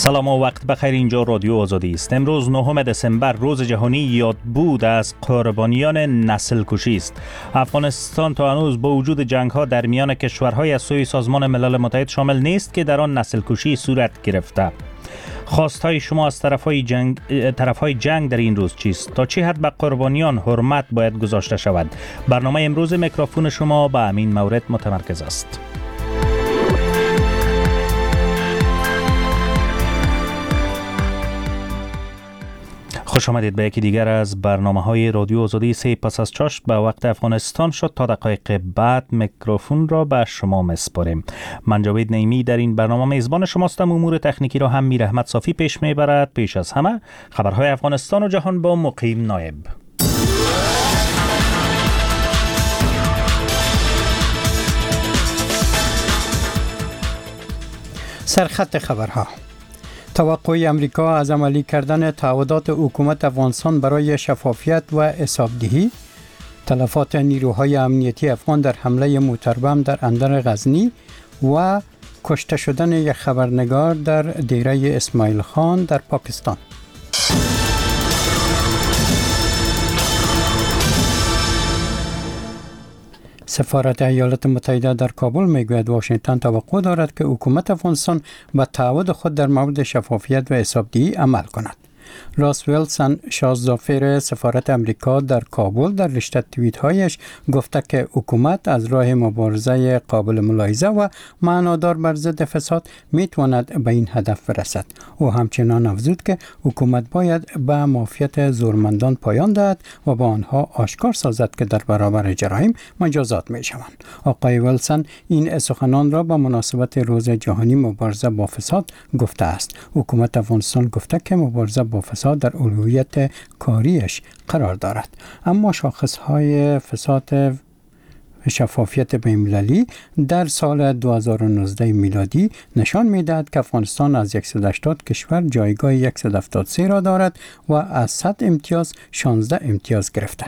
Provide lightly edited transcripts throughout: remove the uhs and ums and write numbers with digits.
سلام و وقت بخیر. اینجا رادیو آزادی است. امروز 9 دسامبر روز جهانی یادبود از قربانیان نسل کشی است. افغانستان تا هنوز با وجود جنگ ها در میان کشورهای از سوی سازمان ملل متحد شامل نیست که در آن نسل کشی صورت گرفته. خواستهای شما از طرفهای جنگ در این روز چیست؟ تا چه حد به قربانیان حرمت باید گذاشته شود؟ برنامه امروز میکروفون شما به همین مورد متمرکز است. خوش آمدید به یکی دیگر از برنامه‌های رادیو آزادی. سه پس از چاشت به وقت افغانستان شد. تا دقایق بعد میکروفون را به شما میسپاریم. من جاوید نعیمی در این برنامه میزبان شماستم. امور تکنیکی را هم میر احمد صافی پیش میبرد. پیش از همه خبرهای افغانستان و جهان با مقیم نایب. سرخط خبرها. توقع امریکا از عملی کردن تعهدات حکومت افغانستان برای شفافیت و حسابدهی، تلفات نیروهای امنیتی افغان در حمله موتربم در اندر غزنی و کشته شدن یک خبرنگار در دیره اسماعیل خان در پاکستان. سفارت ایالات متحده در کابل میگوید واشنگتن توقع دارد که حکومت افغانستان به تعهد خود در مورد شفافیت و حسابدهی عمل کند. راس ویلسون شازدافیر سفارت امریکا در کابل در رشته توییت‌هایش گفته که حکومت از راه مبارزه قابل ملاحظه و معنادار بر ضد فساد میتواند به این هدف برسد. او همچنان افزود که حکومت باید به مافیت زورمندان پایان دهد و با آنها آشکار سازد که در برابر جرایم مجازات میشوند. آقای ویلسون این سخنان را به مناسبت روز جهانی مبارزه با فساد گفته است. حکومت افغانستان گفته که مبارزه با فساد در اولویت کاریش قرار دارد، اما شاخصهای فساد شفافیت بین‌المللی در سال 2019 میلادی نشان می‌دهد که افغانستان از 180 کشور جایگاه 173 را دارد و از 100 امتیاز 16 امتیاز گرفته.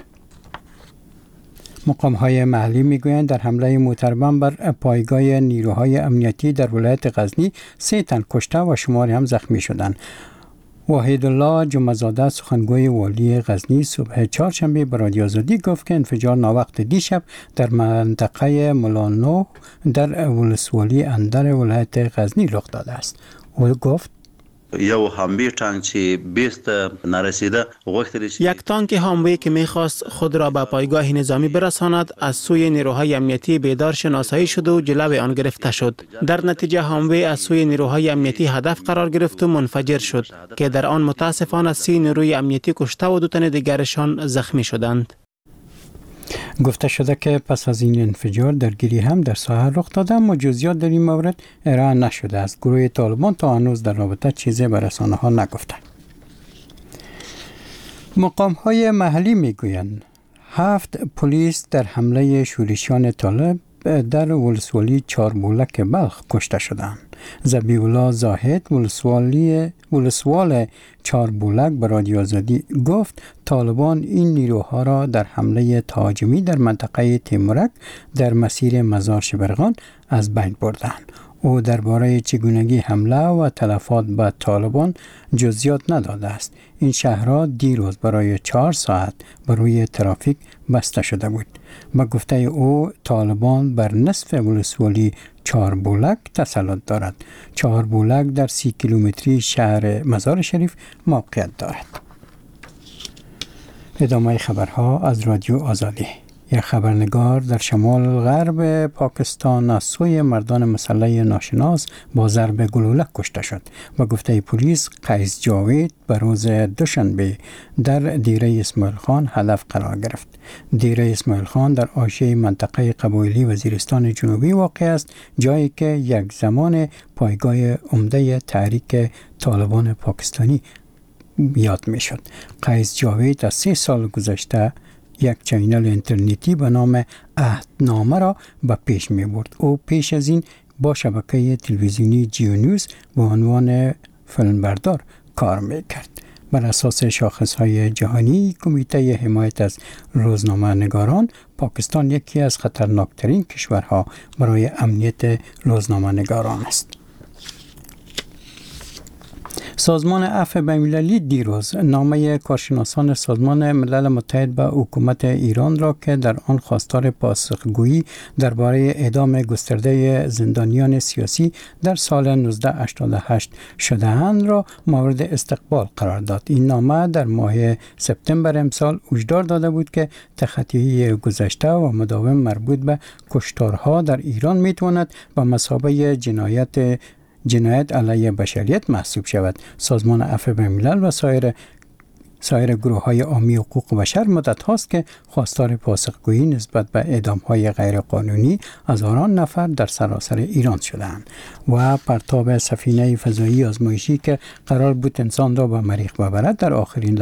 مقام‌های محلی می‌گویند در حمله موتربم بر پایگاه نیروهای امنیتی در ولایت غزنی 3 تن کشته و شماری هم زخمی شدند. وحیدالله جمعه‌زاده سخنگوی والی غزنی صبح چهارشنبه به رادیو آزادی گفت که انفجار ناوقت دیشب در منطقه ملانو در ولسوالی اندر ولایت غزنی رخ داده است. او گفت یو هاموی تانک چې بیست نرسیده غوښتل یک تانک هاموی که میخواست خود را به پایگاه نظامی برساند از سوی نیروهای امنیتی بیدار شناسایی شد و جلو آن گرفته شد. در نتیجه هاموی از سوی نیروهای امنیتی هدف قرار گرفت و منفجر شد که در آن متاسفانه 30 نیروی امنیتی کشته و 2 تن دیگرشان زخمی شدند. گفته شده که پس از این انفجار درگیری هم در ساحل رخ داده، اما جزئیات در این مورد ارائه نشده است. گروه طالبان تا هنوز در رابطه چیزی به رسانه‌ها نگفته. مقام‌های محلی میگویند 7 پلیس در حمله شورشیان طالب در ولسوالی چاربولک بلخ کشته شدند. ذبیح الله زاهد ولسوال چاربولک به رادیو آزادی گفت طالبان این نیروها را در حمله تهاجمی در منطقه تیمورک در مسیر مزار شبرغان از بین بردند. او درباره چگونگی حمله و تلفات به طالبان جزئیات نداده است. این شهرها دیروز برای 4 ساعت بروی ترافیک بسته شده بود. با گفته او طالبان بر نصف ولسوالی چاربولک تسلط دارد. چاربولک در 30 کیلومتری شهر مزار شریف موقعیت دارد. ادامه خبرها از رادیو آزادی. یک خبرنگار در شمال غرب پاکستان از سوی مردان مسلح ناشناس با ضرب گلوله کشته شد. با گفته پلیس قیس جاوید به روز دوشنبه در دیره اسماعیل خان هدف قرار گرفت. دیره اسماعیل خان در حاشیه منطقه قبایلی وزیرستان جنوبی واقع است، جایی که یک زمان پایگاه عمده تحریک طالبان پاکستانی یاد می شد. قیس جاوید از 3 سال گذشته یک چینل اینترنتی به نام عهدنامه را به پیش می برد. او پیش از این با شبکه تلویزیونی جیو نیوز به عنوان فیلمبردار کار می کرد. بر اساس شاخصهای جهانی کمیته حمایت از روزنامه نگاران، پاکستان یکی از خطرناکترین کشورها برای امنیت روزنامه نگاران است. سازمان عفو بین‌المللی دیروز نامه کارشناسان سازمان ملل متحد به حکومت ایران را که در آن خواستار پاسخگویی درباره اعدام گسترده زندانیان سیاسی در سال 1988 شده‌اند را مورد استقبال قرار داد. این نامه در ماه سپتامبر امسال هشدار داده بود که تخطی گذشته و مداوم مربوط به کشتارها در ایران میتواند به مثابه جنایت علیه بشریت محسوب شود. سازمان عفو بین‌الملل و سایر گروه‌های حامی حقوق بشر مدت هاست که خواستار پاسخگویی نسبت به اعدام‌های غیرقانونی هزاران نفر در سراسر ایران شدند و پرتاب سفینه فضایی آزمایشی که قرار بود انسان را به مریخ ببرد در آخرین